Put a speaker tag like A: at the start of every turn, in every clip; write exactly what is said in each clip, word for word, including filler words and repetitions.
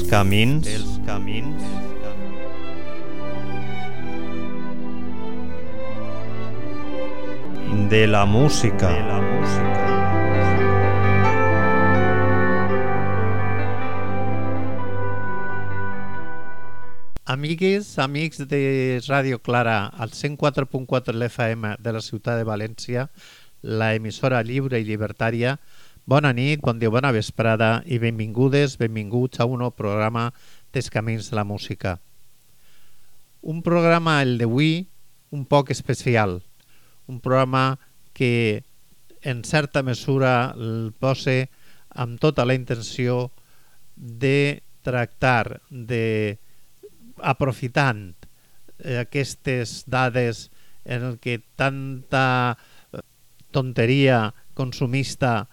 A: camins, els camins de la música, de la música. Amigues, amics de Ràdio Clara, al cent quatre punt quatre de l'F M de la ciutat de València, la emissora lliure i llibertària. Bona nit, bon dia, bona vesprada i benvingudes, benvinguts a un nou programa dels Camins de la Música. Un programa, el d'avui, un poc especial. Un programa que, en certa mesura, el posa amb tota la intenció de tractar, de aprofitant aquestes dades en el que tanta tonteria consumista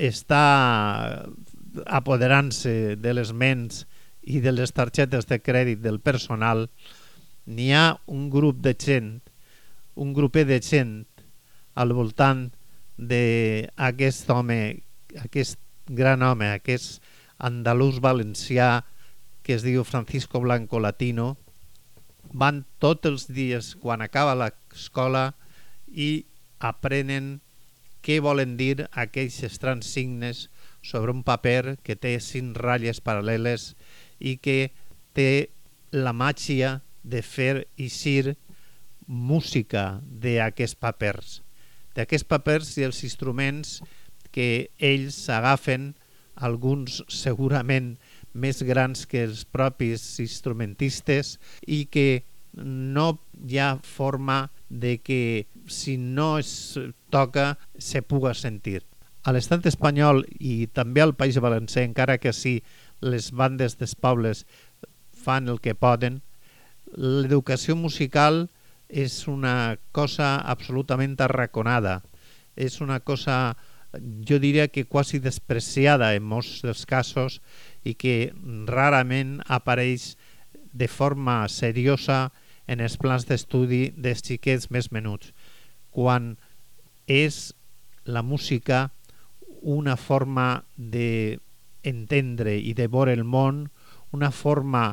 A: està apoderant-se de les ments i de les targetes de crèdit del personal, n'hi ha un grup de gent, un grupet de gent al voltant d'aquest home, aquest gran home, aquest andalús valencià que es diu Francisco Blanco Latino. Van tots els dies quan acaba l'escola i aprenen què volen dir aquells estranys signes sobre un paper que té cinc ratlles paral·leles i que té la màgia de fer eixir música d'aquests papers. D'aquests papers i els instruments que ells agafen, alguns segurament més grans que els propis instrumentistes, i que no hi ha forma de que si no es toca se puga sentir. A l'estat espanyol i també al País Valencià, encara que sí les bandes dels pobles fan el que poden, l'educació musical és una cosa absolutament arraconada, és una cosa, jo diria que quasi despreciada en molts dels casos, i que rarament apareix de forma seriosa en els plans d'estudi dels xiquets més menuts, quan és la música una forma d'entendre i de veure el món, una forma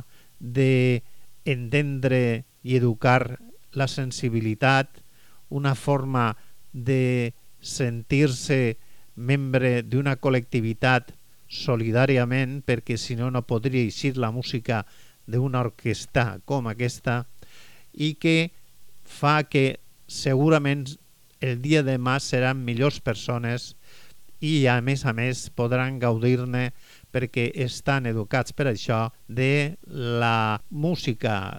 A: d'entendre i educar la sensibilitat, una forma de sentir-se membre d'una col·lectivitat solidàriament, perquè si no no podria eixir la música d'una orquestra com aquesta, i que fa que segurament el dia de demà seran millors persones i a més a més podran gaudir-ne perquè estan educats per això de la música,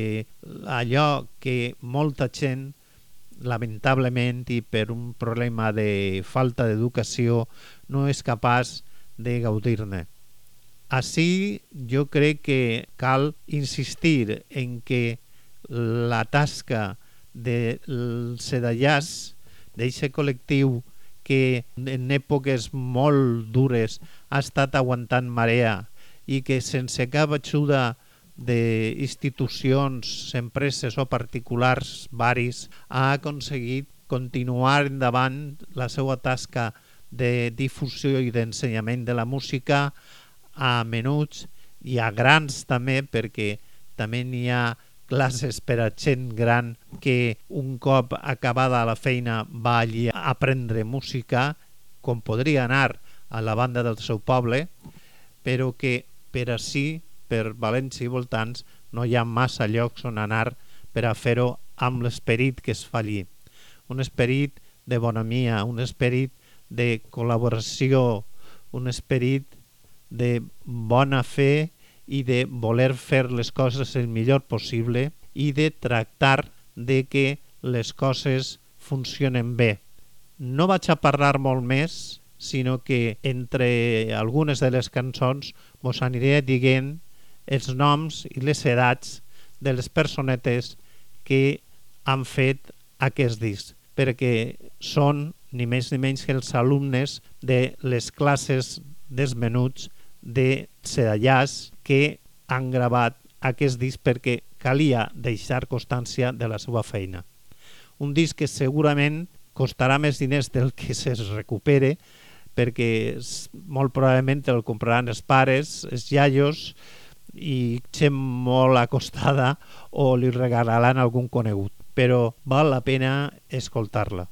A: d'allò que molta gent lamentablement i per un problema de falta d'educació no és capaç de gaudir-ne. Així jo crec que cal insistir en que la tasca del sedallàs, d'aquest col·lectiu que en èpoques molt dures ha estat aguantant marea i que sense cap ajuda d'institucions, empreses o particulars varis ha aconseguit continuar endavant la seva tasca de difusió i d'ensenyament de la música a menuts i a grans també, perquè també n'hi ha classes per a gent gran que un cop acabada la feina va allí a aprendre música, com podria anar a la banda del seu poble, però que per ací, per València i voltants, no hi ha massa llocs on anar per a fer-ho amb l'esperit que es fa allí. Un esperit de bonhomia, un esperit de col·laboració, un esperit de bona fe i de voler fer les coses el millor possible i de tractar de que les coses funcionen bé. No vaig a parlar molt més, sinó que entre algunes de les cançons vos aniré dient els noms i les edats de les personetes que han fet aquest disc, perquè són ni més ni menys que els alumnes de les classes dels menuts de sedallàs que han gravat aquest disc perquè calia deixar constància de la seva feina. Un disc que segurament costarà més diners del que es recupere, perquè molt probablement el compraran els pares, els iaios, i gent molt acostada o li regalaran algun conegut, però val la pena escoltar-la.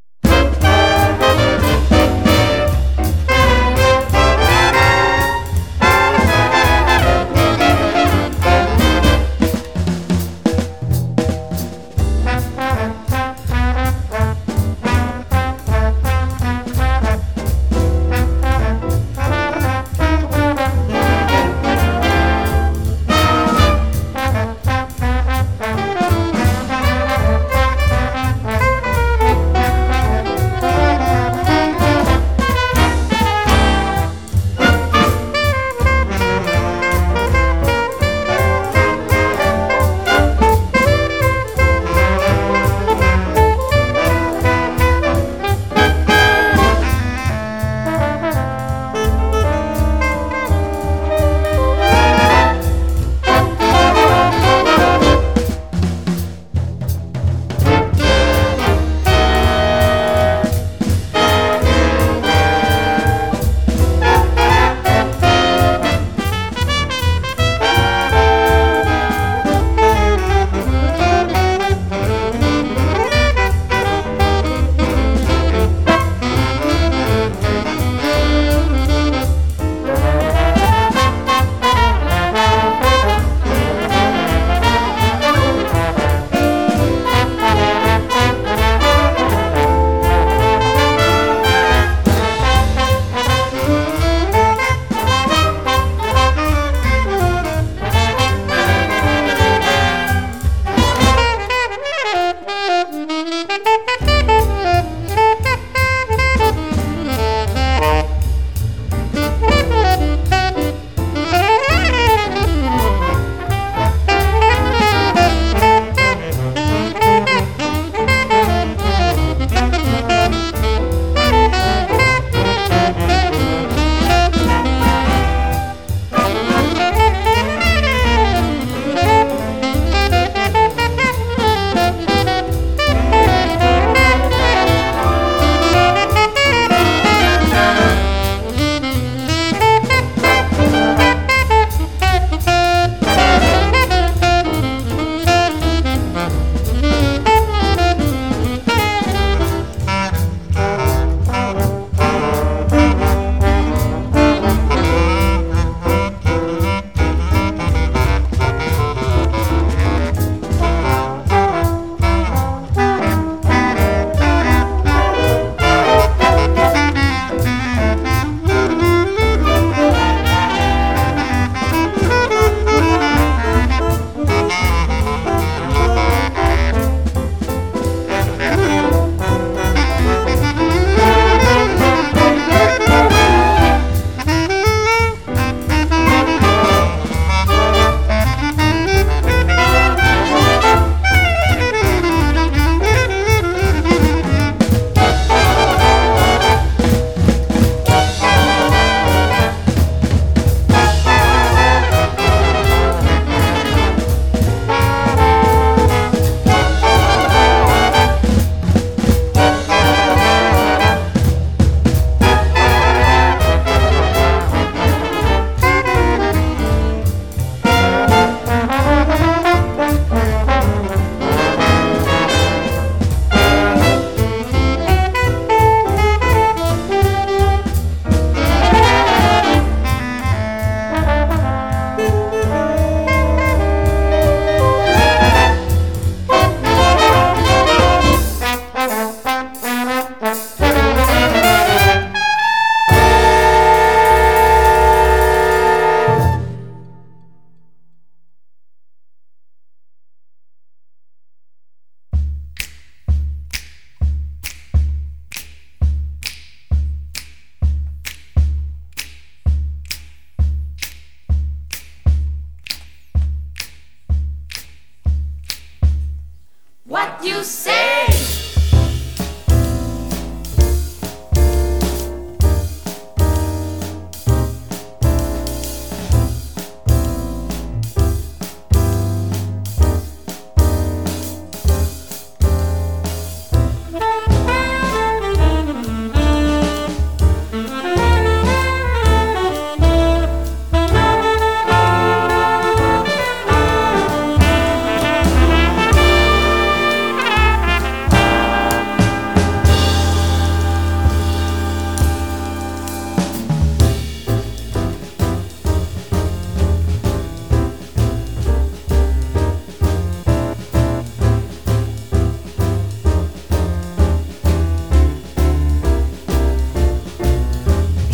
B: What you say?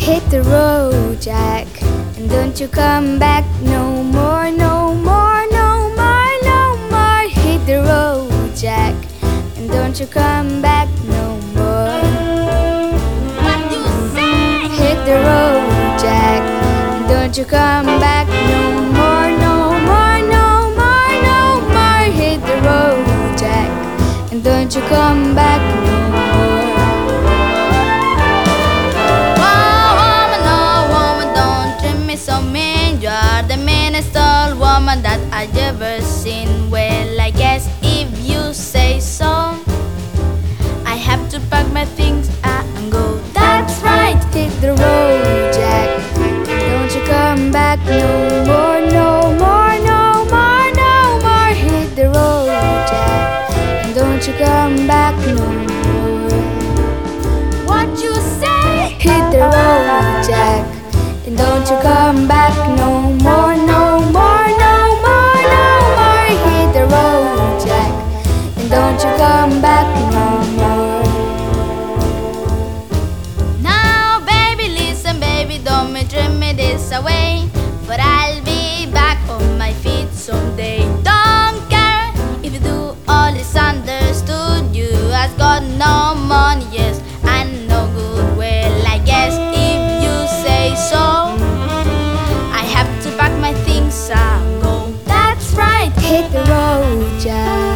C: Hit the road, Jack, and don't you come back no more, no more, no more, no more. Hit the road, Jack, and don't you come back no more.
B: What you say?
C: Hit the road, Jack, and don't you come back no more, no more, no more, no more. Hit the road, Jack, and don't you come back no more.
B: So mean, you're the meanest old woman that I've ever seen. Well, I guess if you say so, I have to pack my things up and go.
C: That's right, hit the road, Jack. Don't you come back no more, no more, no more, no more. Hit the road, Jack, and don't you come back no more.
B: What you say?
C: Hit the road, Jack, and don't you come back no more, no more, no more, no more. Hit the road, Jack, and don't you come back no more.
B: Now, baby, listen, baby, don't me dream me this away, but I'll be back on my feet someday. Don't care if you do all this understood. You has got no money, yes, and no good. Well, I guess if you say so, pack my things and go.
C: That's right, hit the road, Jack.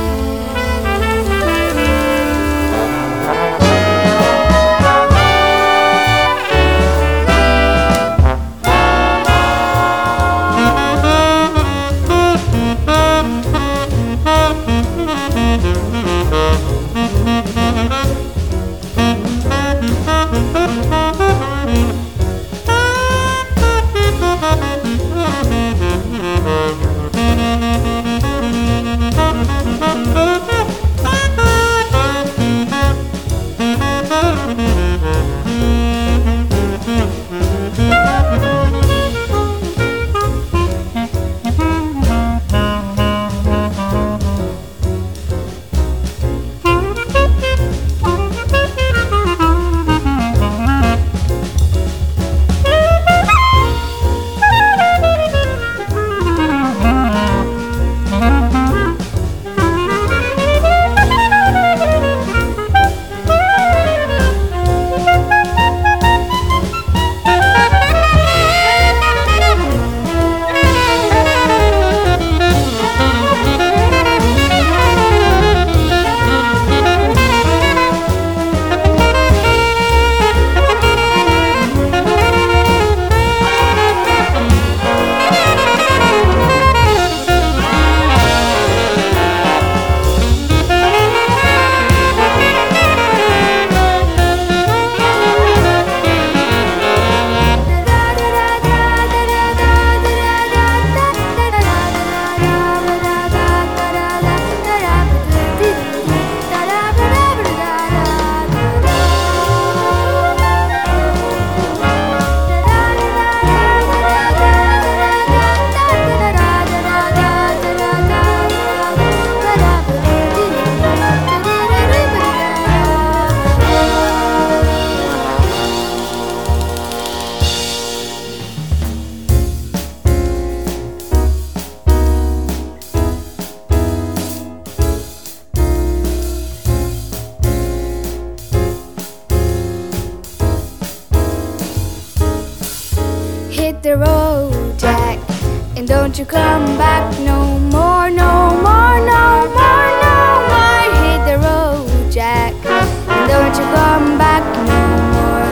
C: Hit the road, Jack, and don't you come back no more, no more, no more, no more. Hit the road, Jack, and don't you come back no more.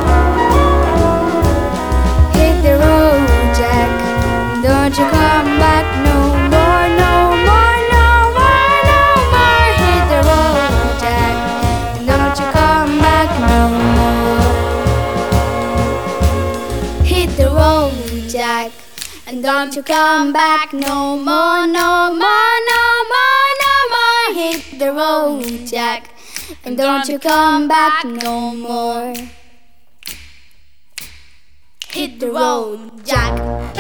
C: Hit the road, Jack, and don't you come back no more, no more, no more, no more. Hit the road, Jack, and don't you come back no more. Hit the road, Jack, and don't you come back no more, no more, no more, no more. Hit the road, Jack, and don't you come back no more. Hit the road, Jack.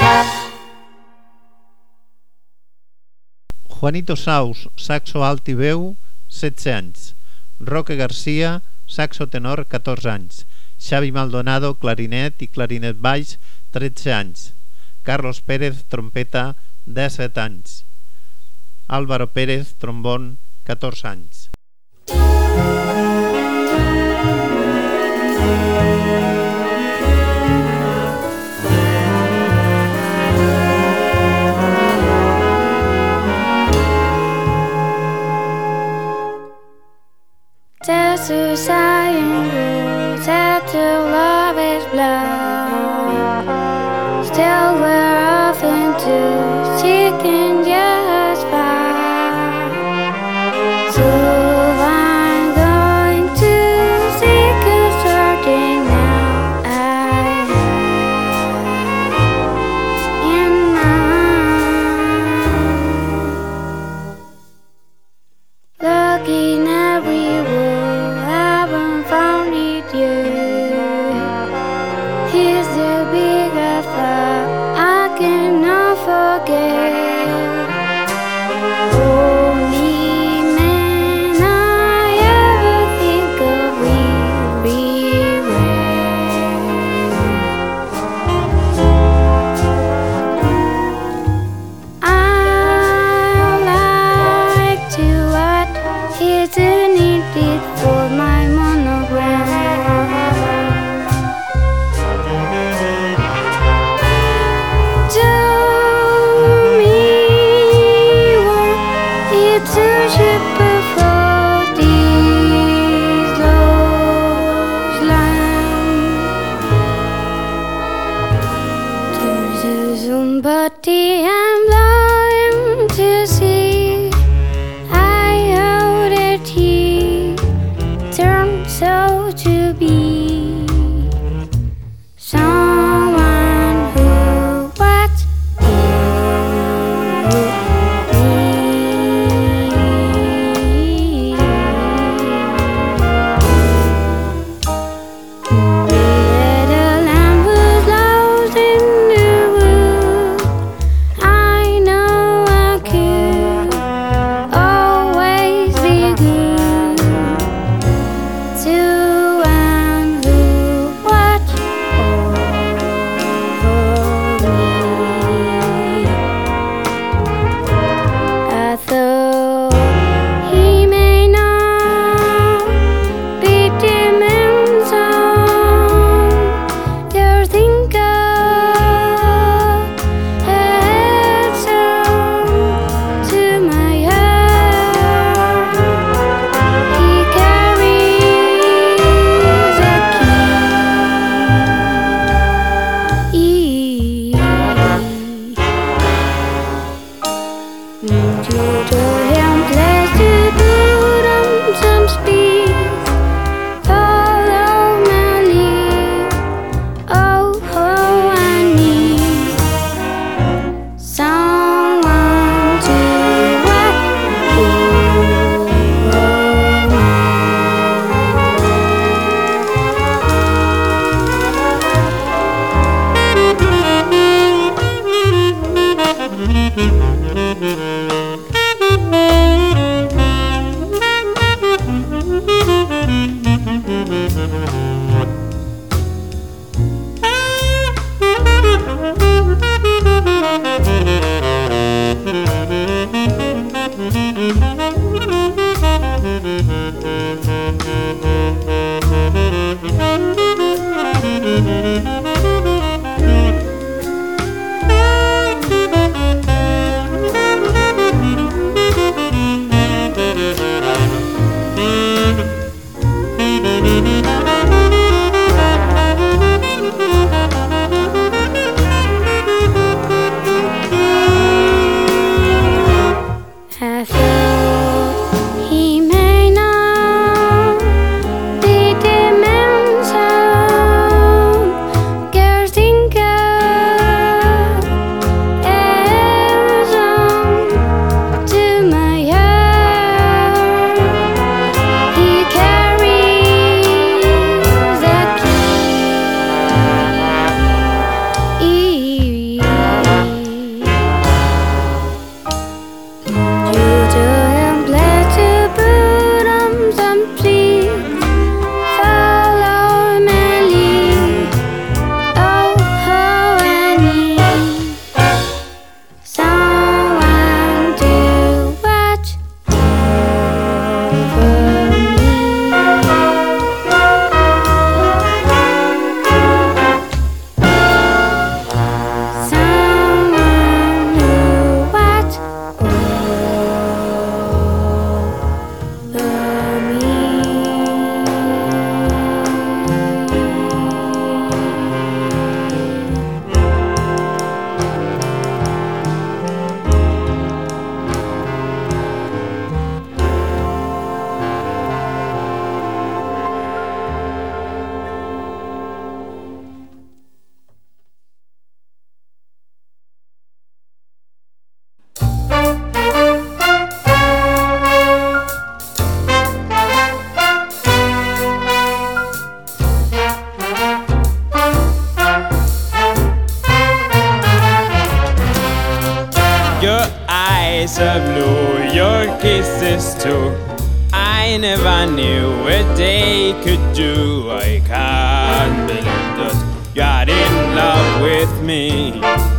A: Juanito Saus, saxo alt i veu, setze anys. Roque Garcia, saxo tenor, catorze anys. Xavi Maldonado, clarinet i clarinet baix, tretze anys. Carlos Pérez, trompeta, disset anys. Álvaro Pérez, trombón, catorze anys.
C: There's a sighing rule that the love is blood. Still we're often too sick and just fine. So I'm going to seek a certain now I am in mind. Looking everywhere, haven't found it yet. Here's the big affair I cannot forget. Only man I ever think of everywhere. I like to what isn't needed for my monogram. Tell me what it's a ship before these lost land. There's somebody I'm longing to see. I hope that he turns out to be someone who waits Little lamb was lost in the wood. I know I could always be good to one who watch over me. I thought he may not be dim in song. Your think of had song to my heart. He carries
D: eyes are blue, your kisses too. I never knew what they could do. I can't believe that you're in love with me.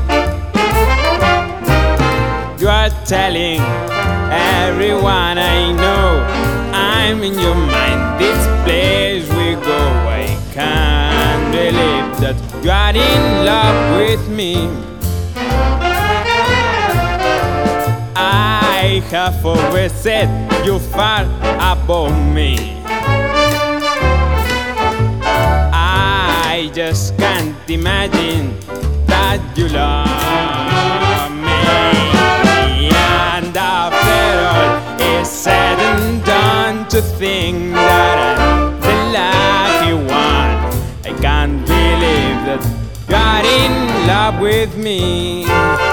D: You are telling everyone I know I'm in your mind, this place we go. I can't believe that you are in love with me. I have always said you're far above me. I just can't imagine that you love me. And after all is said and done, to think that I'm the lucky one, I can't believe that you're in love with me.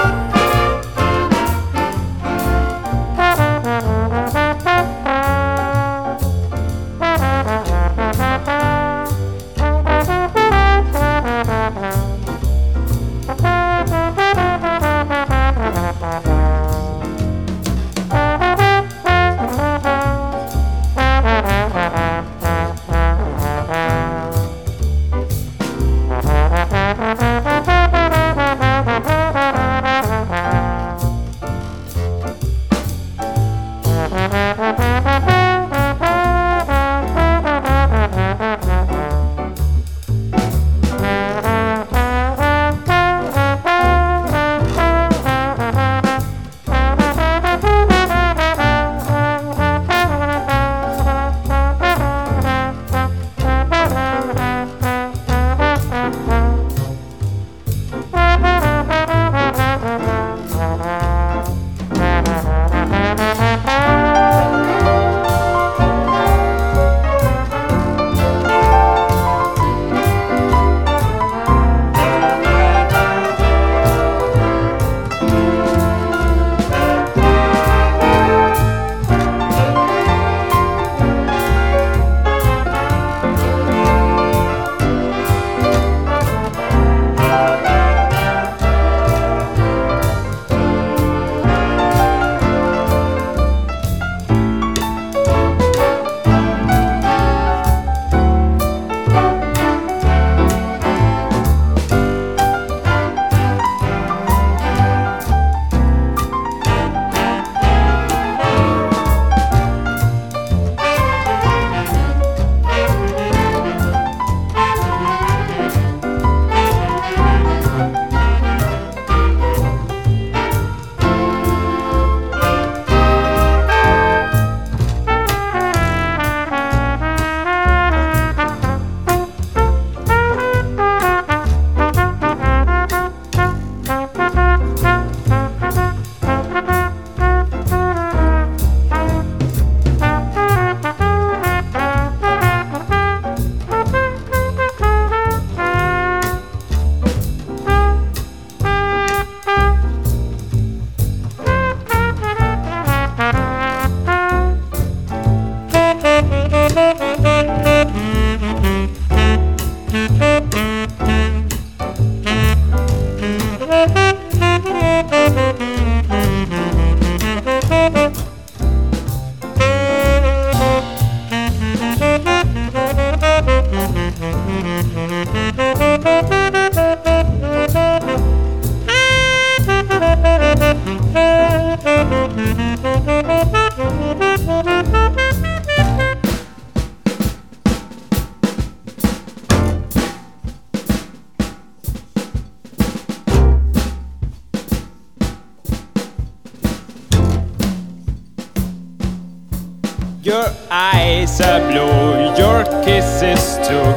D: Your eyes are blue, your kisses too.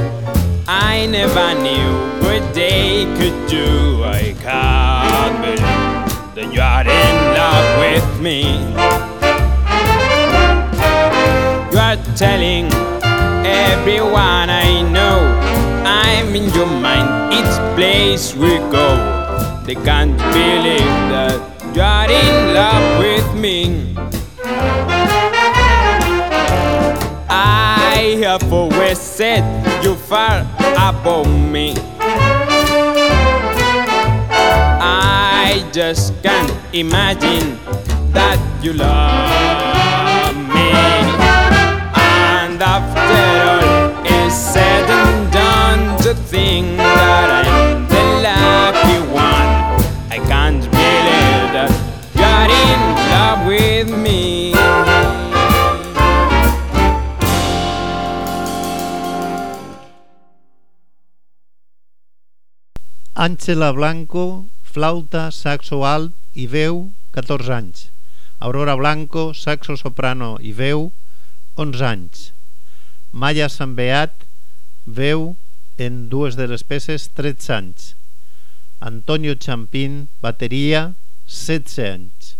D: I never knew what they could do. I can't believe that you are in love with me. You are telling everyone I know I'm in your mind, each place we go. They can't believe that you are in love with me. I have always said you're far above me. I just can't imagine that you love me. And after all is said and done, to think that I'm the lucky one, I can't believe that you're in love with me.
A: Àngela Blanco, flauta, saxo alt i veu, catorze anys. Aurora Blanco, saxo soprano i veu, onze anys. Maya Sanbeat, veu en dues de les peces, tretze anys. Antonio Champín, bateria, setze anys.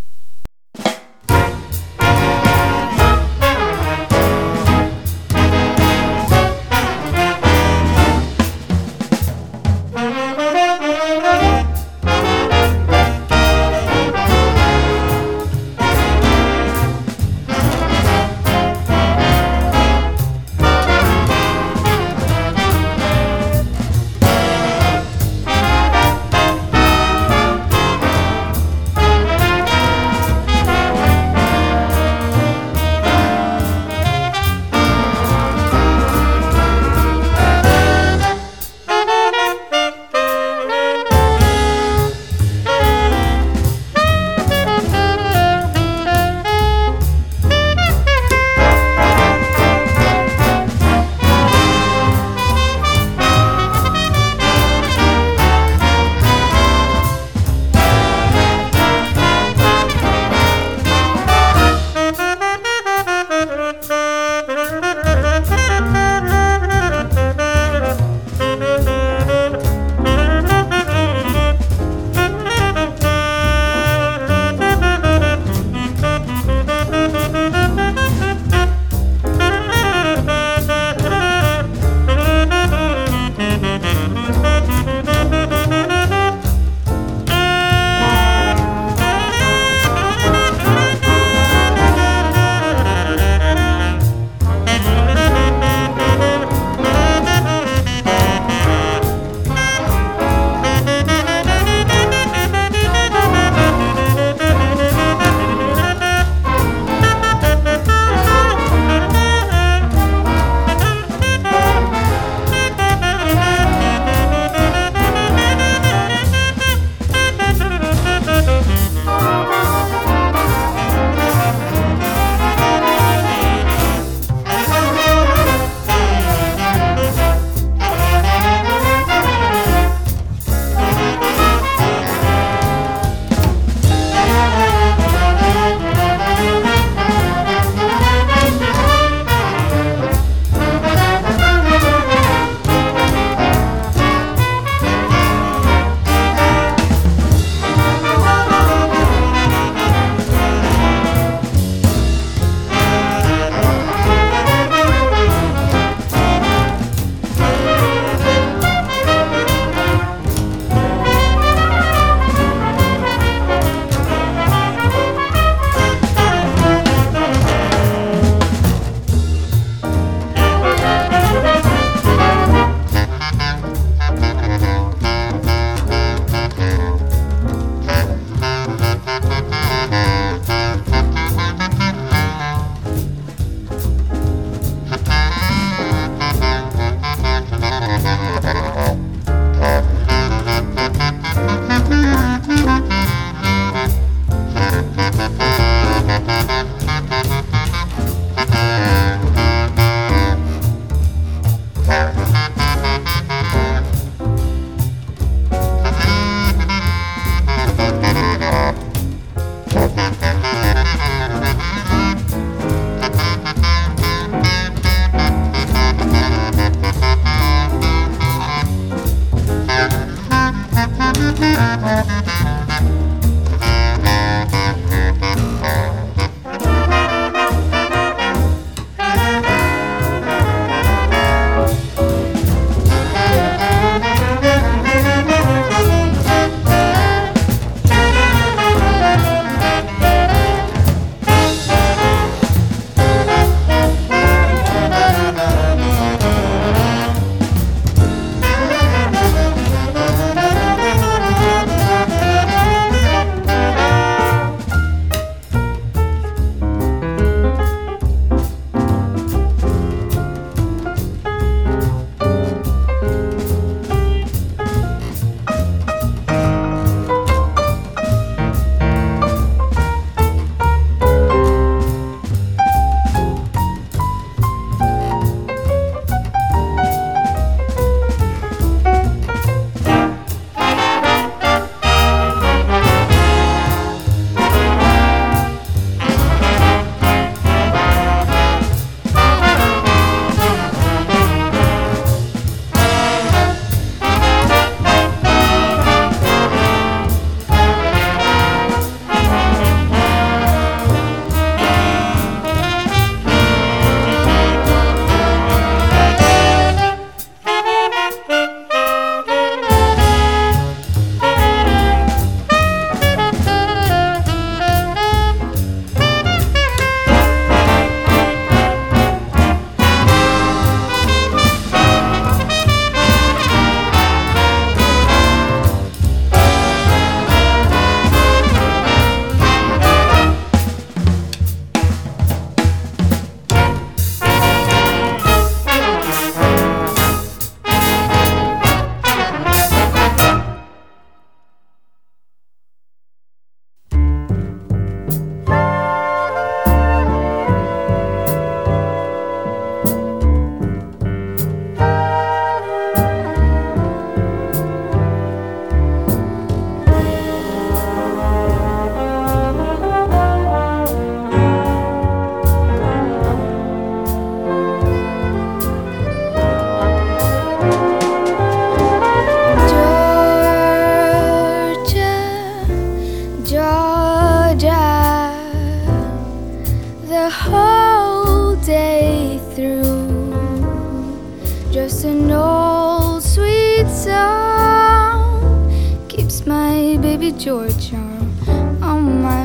C: Just an old sweet song keeps my baby Georgia on my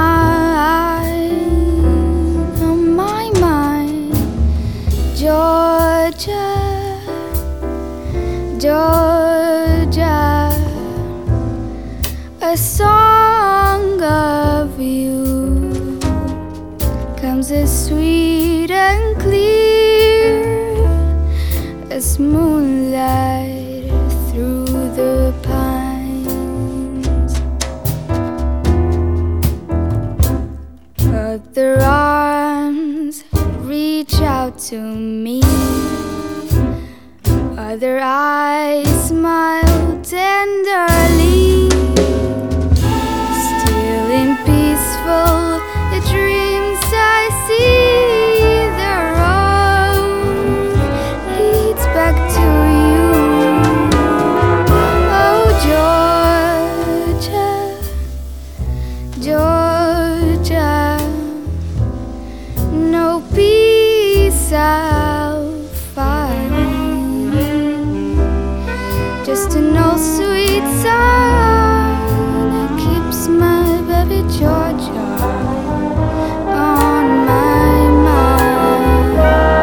C: mind, on my mind. Georgia, Georgia, a song of you comes as sweet and clear as moonlight through the pines. Other arms reach out to me, other eyes smile tenderly. Still in peaceful dreams I see the road leads back to you. Oh, Georgia, Georgia, no peace I'll find, just an old sweet song that keeps my baby Georgia on my mind.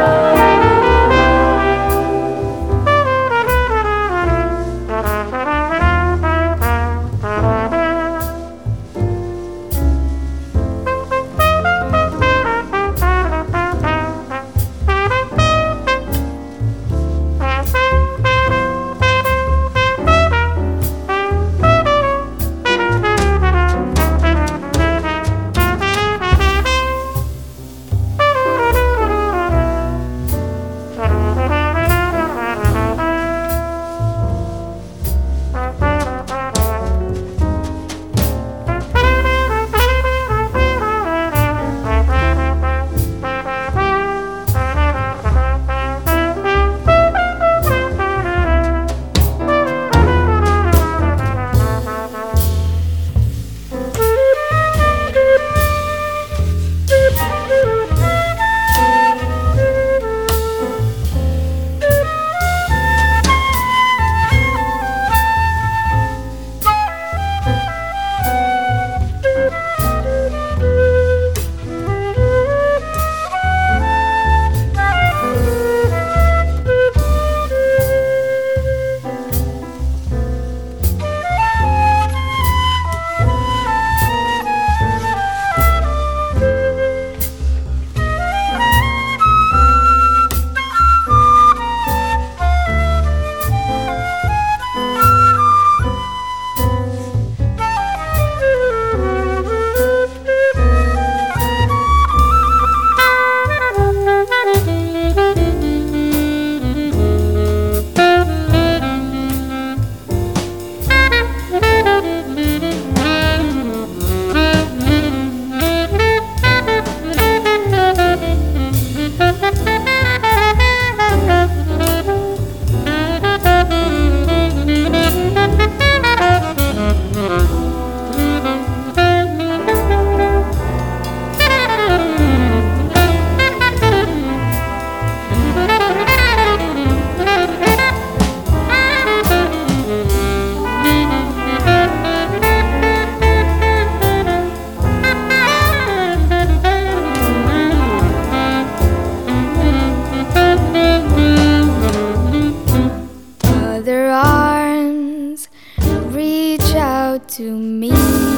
C: To me,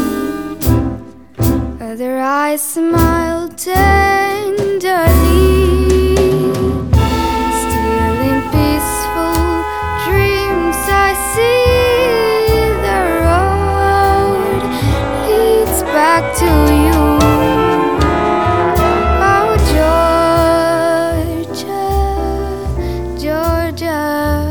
C: other eyes smile tenderly. Still in peaceful dreams I see the road leads back to you. Oh, Georgia, Georgia,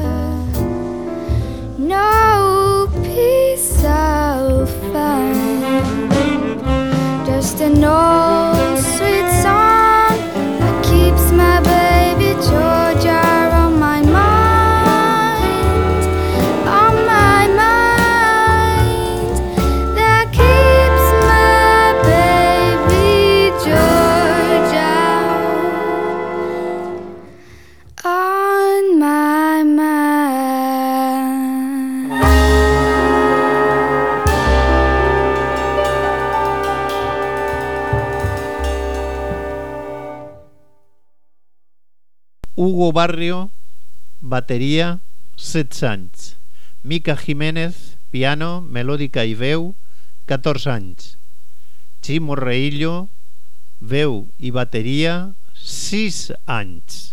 C: no peace I'll find, just an old sweet song that keeps my baby Georgia on my mind, on my mind, that keeps my baby Georgia on my
A: Hugo Barrio, bateria, setze anys. Mica Jiménez, piano, melòdica i veu, catorze anys. Chimo Reillo, veu i bateria, sis anys.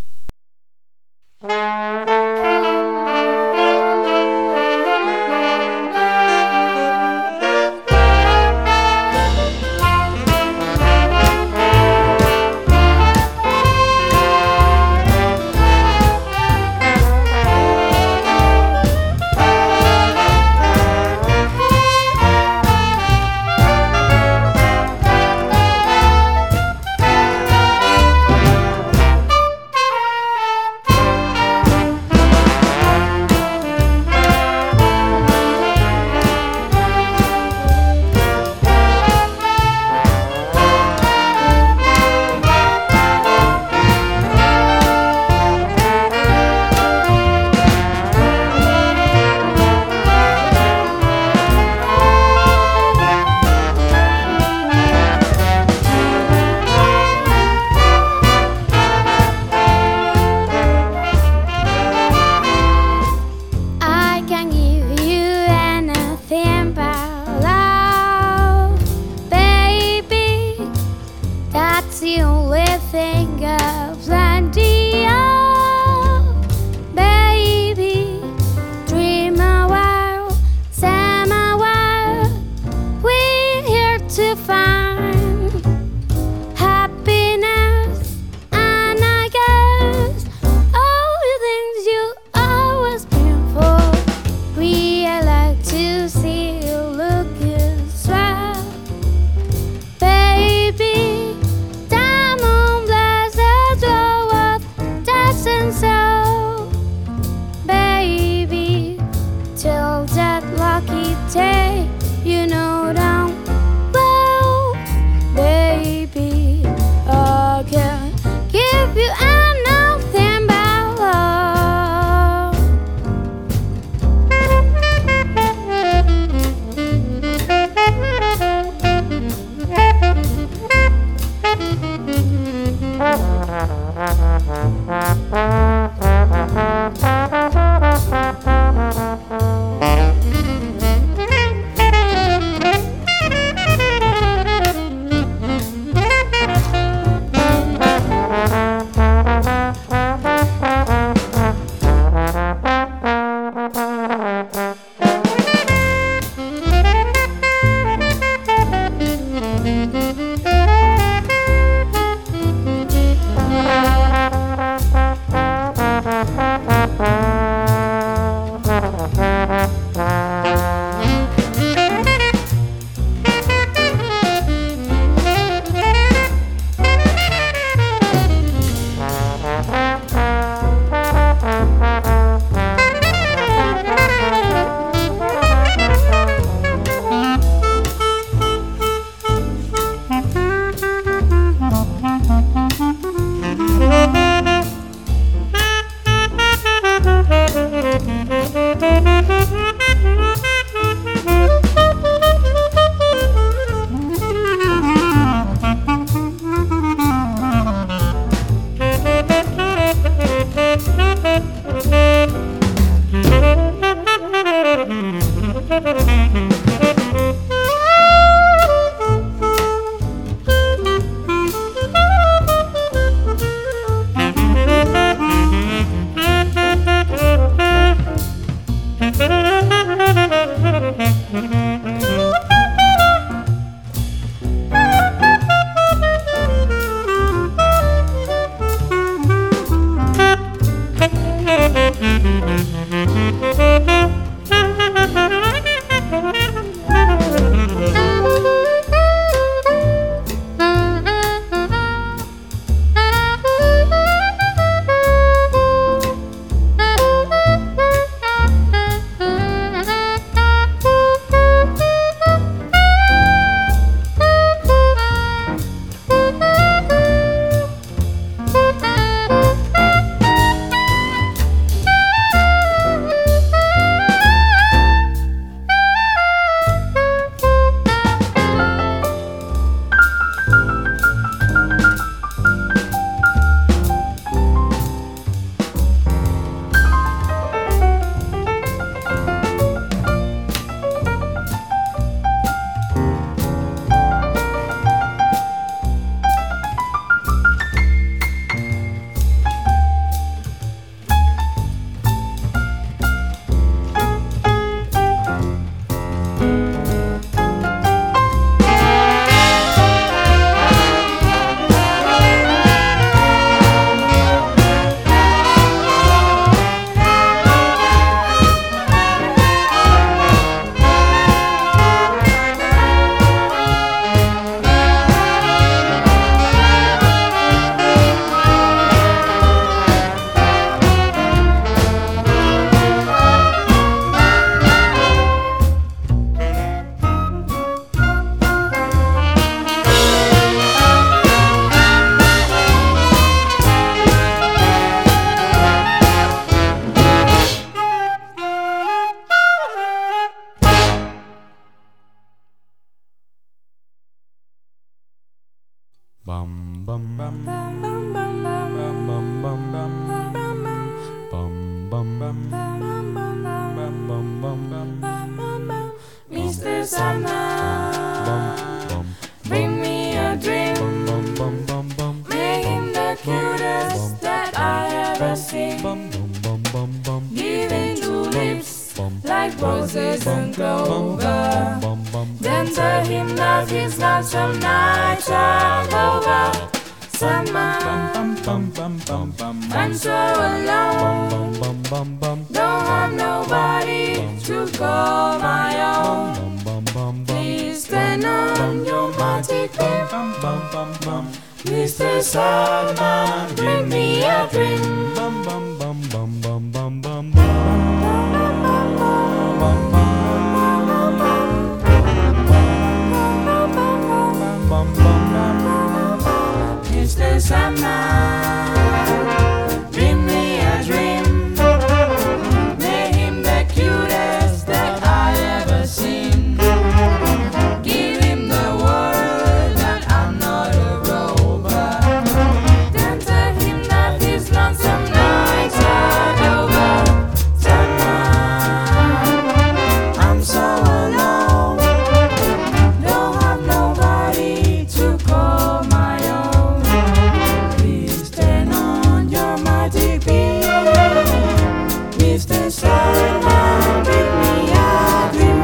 E: Sandman, bring me a dream. Make him the cutest that I ever seen. Give him two lips like roses and clover. Then tell him that his lonesome nights are over. Sandman, I'm so alone. Don't have nobody to call my own. Please stand on your magic beam. Mister Sandman, bring me a dream. Mister Sandman, bring me a dream. Make him the cutest that I ever seen. Give him the word that I'm not a robot. Then tell him that his lonesome nights are over. Sandman, I'm so alone. Don't have nobody to call my own. Please stand on your magic beam. Mister Sandman, bring me a dream.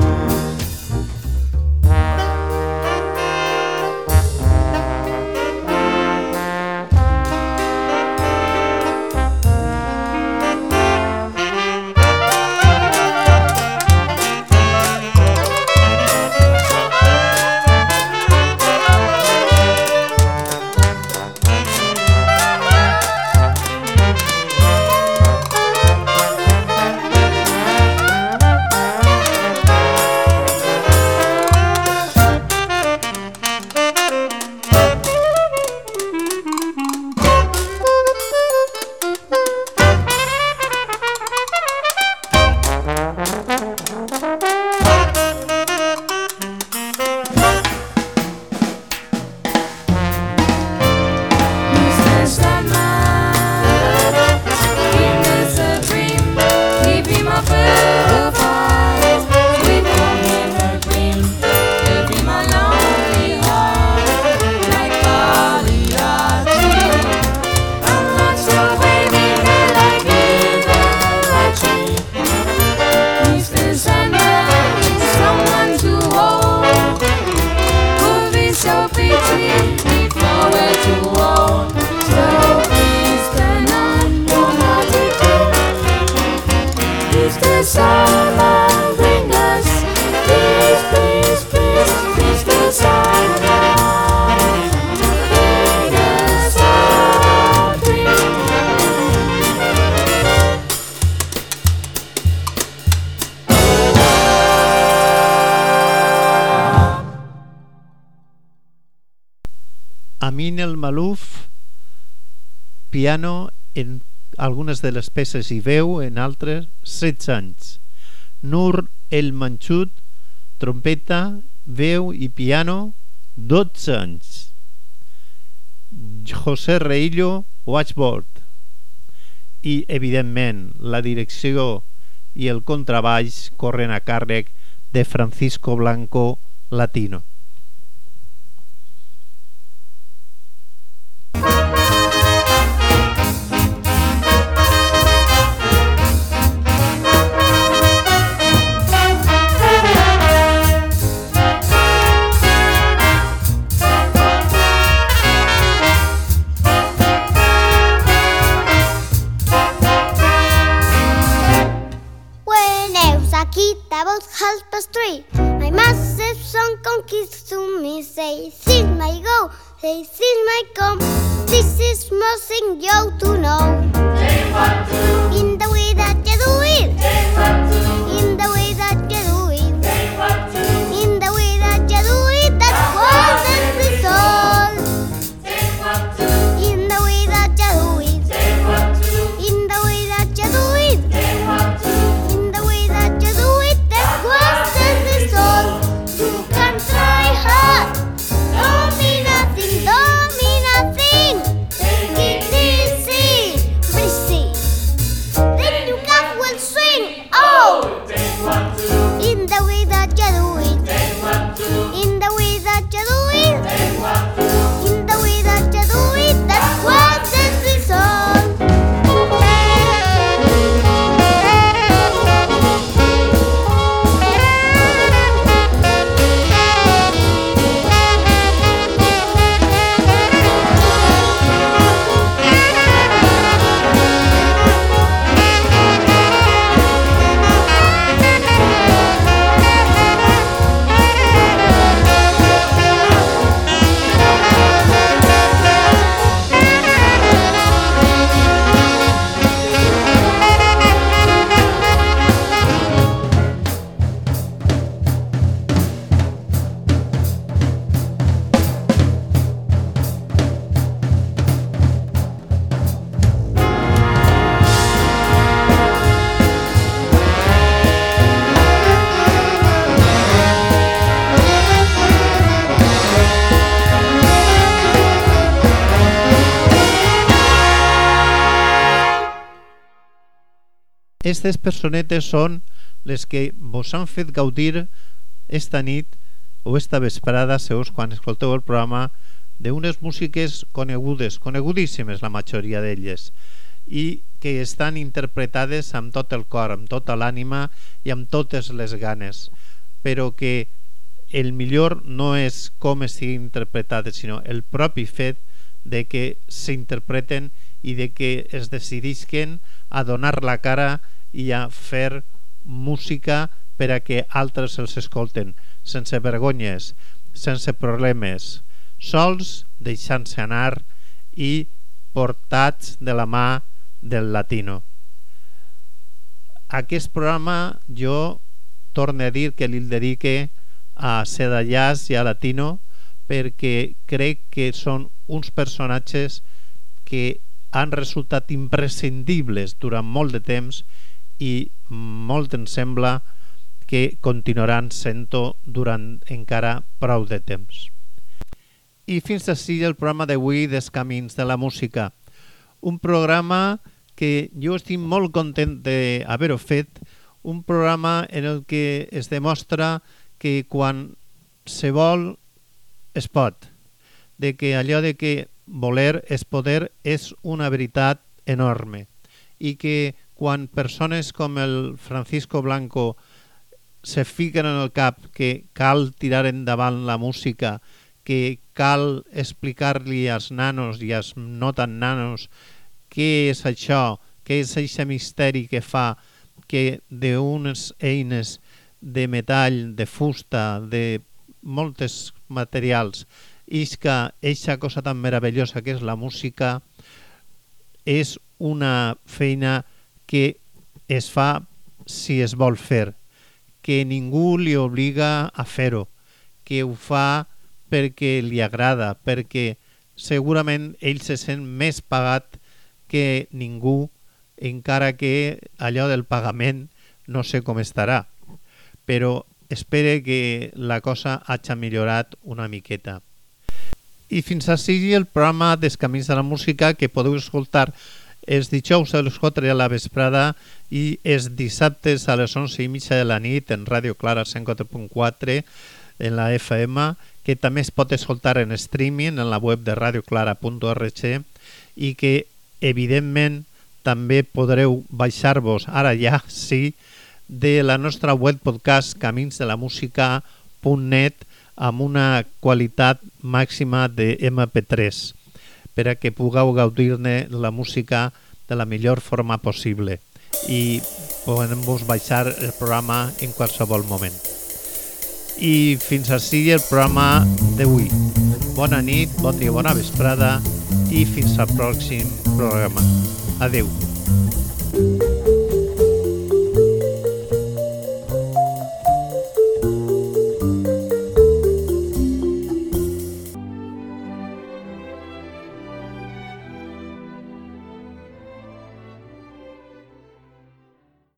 E: Mister Sandman, give us a dream. Give him a pair of eyes. We won't give a dream. Give him a lonely heart like Pagliacci. I'm not sure, baby, that I give him a Mister Sandman, someone to hold would be so pretty if I were too old. So please stand on your magic beam. Mister Sandman, bring us, please, please, please. Mister Sandman, bring us a dream.
A: Amin el Malouf, piano en algunes de les peces i veu, en altres setze anys. Nur el Manchut, trompeta, veu i piano, dotze anys. José Reillo, washboard. I, evidentment, la direcció i el contrabaix corren a càrrec de Francisco Blanco, latino.
B: When I was a kid, about half past three, my massive son conquests to me, say, this may go, say, this may come. This is most thing you ought to know. In the way that you do it. In the way that you do it. In the way that you do it, that's what this is all. In the way that you do it. In the way that you do it. In the way that you do it, that's what this is all. You can try hard. Don't be nothing, don't be nothing. Take it easy, breezy.
A: Aquestes personetes són les que vos han fet gaudir esta nit o esta vesprada, segons quan escolteu el programa, d'unes músiques conegudes, conegudíssimes la majoria d'elles, i que estan interpretades amb tot el cor, amb tota l'ànima i amb totes les ganes, però que el millor no és com estiguin interpretades, sinó el propi fet de que s'interpreten i de que es decidisquen a donar la cara i a fer música per a que altres els escolten, sense vergonyes, sense problemes, sols, deixant-se anar i portats de la mà del latino. Aquest programa jo torno a dir que li dedique a Seda Jazz i a Latino perquè crec que són uns personatges que han resultat imprescindibles durant molt de temps i molt em sembla que continuaran sent-ho durant encara prou de temps. I fins així el programa d'avui dels Camins de la Música. Un programa que jo estic molt content d'haver-ho fet, un programa en el que es demostra que quan se vol es pot, de que allò de que voler és poder és una veritat enorme i que quan persones com el Francisco Blanco se fiquen en el cap que cal tirar endavant la música, que cal explicar-li als nanos i als no tan nanos què és això, què és aquest misteri que fa que d'unes eines de metall, de fusta, de moltes materials, isca eixa cosa tan meravellosa que és la música, és una feina que es fa si es vol fer, que ningú li obliga a fer-ho, que ho fa perquè li agrada, perquè segurament ell se sent més pagat que ningú, encara que allò del pagament no sé com estarà, però espere que la cosa hagi millorat una miqueta. I fins així el programa dels Camins de la Música, que podeu escoltar els dijous a les quatre de la vesprada i els dissabtes a les onze i mitja de la nit en Ràdio Clara cent quatre punt quatre en la F M, que també es pot escoltar en streaming en la web de radioclara punt org i que evidentment també podreu baixar-vos ara ja, sí, de la nostra web podcast camins de la música punt net amb una qualitat màxima de eme pe tres per a que pugueu gaudir-ne la música de la millor forma possible i podem-vos baixar el programa en qualsevol moment. I fins així el programa d'avui. Bona nit, bon dia, bona vesprada i fins al pròxim programa. Adeu.